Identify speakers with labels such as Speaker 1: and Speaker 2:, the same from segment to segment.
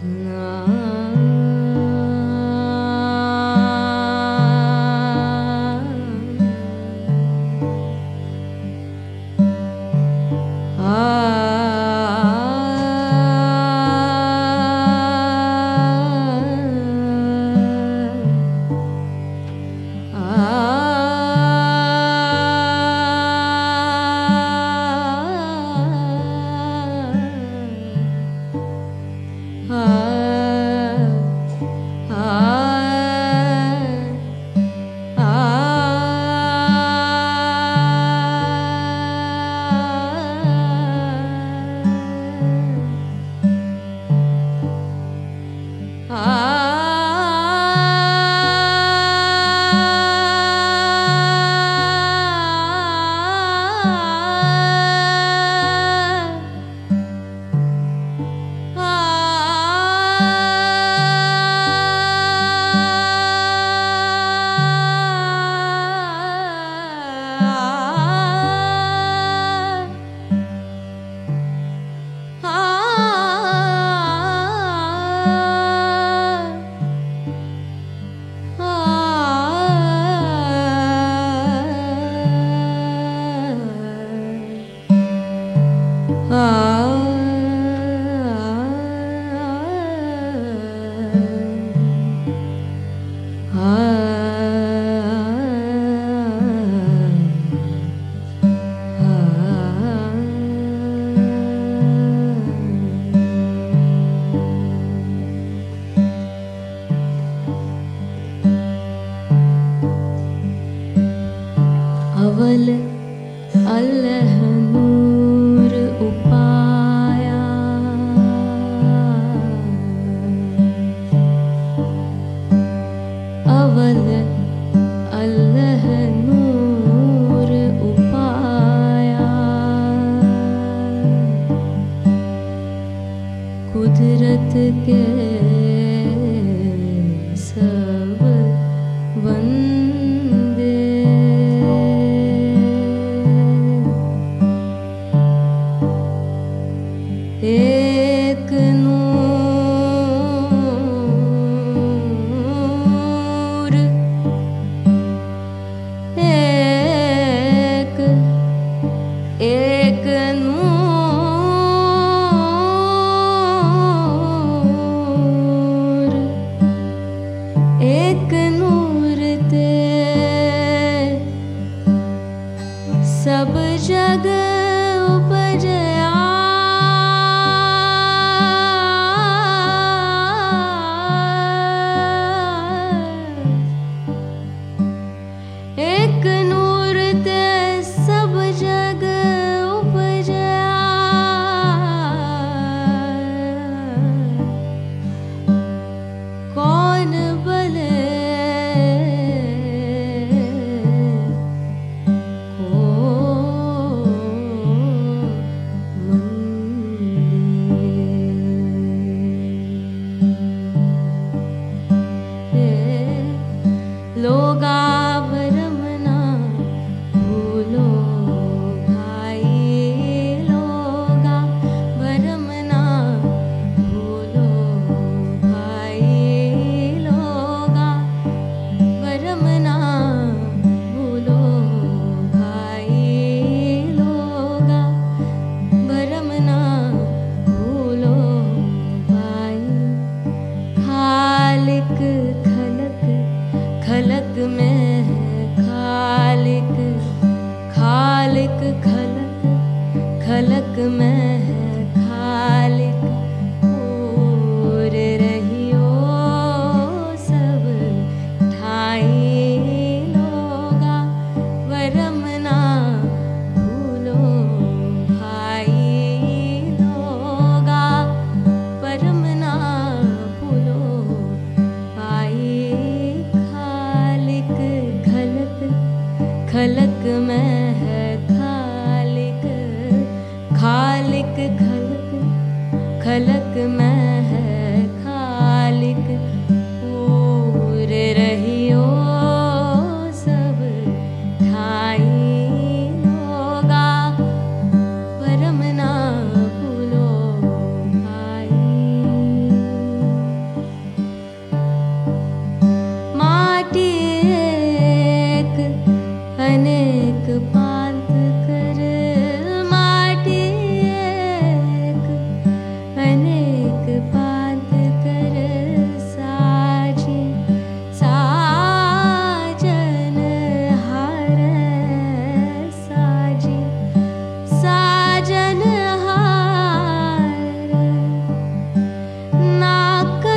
Speaker 1: अवल अल्लाह नूर उपाया, अवल अल्लाह नूर उपाया, कुदरत के सब वंदे, एक नूर, एक एक नूर,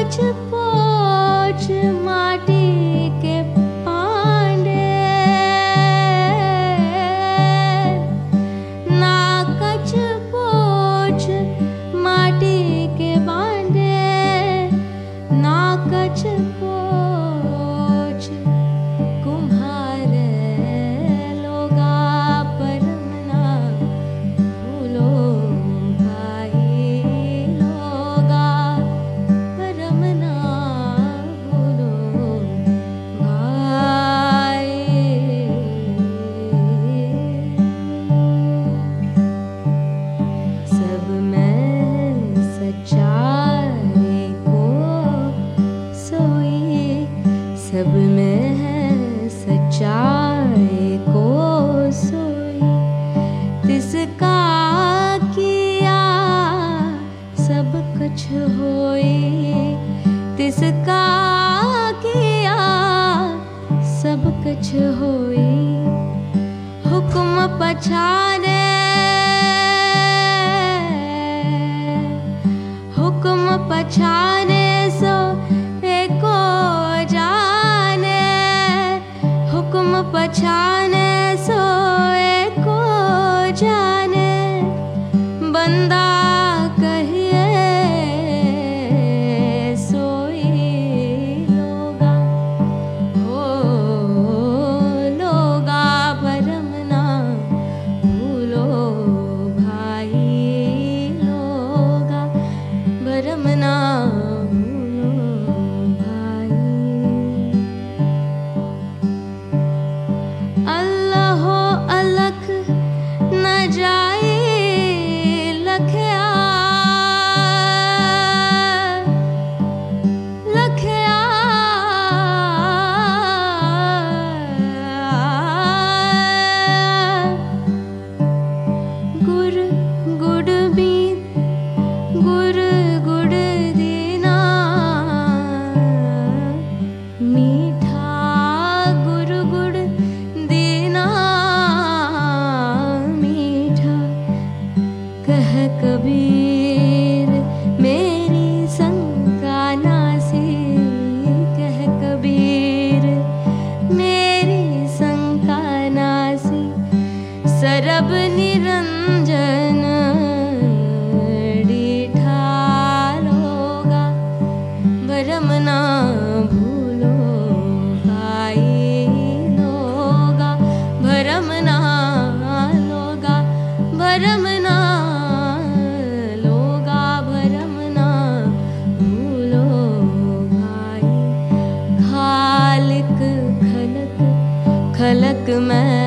Speaker 1: कछ पोछ माटी के पांडे, ना कछ पोछ माटी के बांडे, ना कछ पोछ कुम्हार लोगा, परम ना भूलो भाई लोगा, परम ना भूलो भाई। सब में सच्चाई को सोई, सब में है सच्चाई को सोई, तिसका किया सब कुछ होई, तिसका किया सब कुछ होई। हुक्म पछाने, हुक्म पछाने सो एको जाने, हुक्म पछाने सो एको जाने, बंदा कहिए सोई लोगा, हो लोगा, भरम ना भूलो भाई लोगा, भरम ना भूलो भाई। अल्लाह हो अलख न जाए लखया, लखया गुर गुड़ बीन, गुर गुड़ दीना, मीठा गुर गुड़ दीना मीठा। कह कबीर मेरी शंका नासी, कह कबीर मेरी शंका नासी, सरब निरंजन डीठा लोगा, भरम ना भूलो भाई लोगा, भरम ना लोगा, भरम ना लोगा, भरम ना भूलो भाई। खालिक खलक खलक में